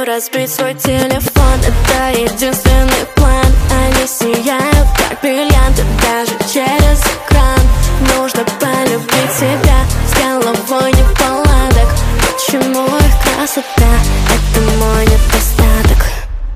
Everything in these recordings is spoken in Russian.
разбить свой телефон. Это единственный план. Они сияют, как бриллианты, даже через экран. Нужно полюбить себя, с головой неполадок. Почему их красота — это мой недостаток?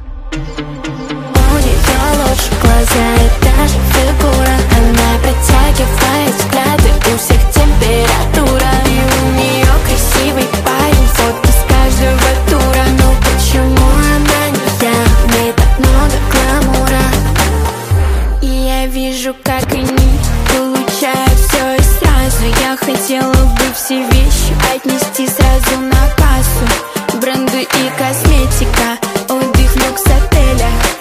У нее лучше глаза и даже фигура. Она притягивает взгляды, у всех температура. И у нее красивый парень, фото с каждого тура. Но почему она не я? В ней так много гламура. И я вижу, как они получают все и сразу. Я хотела бы все вещи отнести сразу на кассу. Бренды и косметика, отдых в люкс-отелях.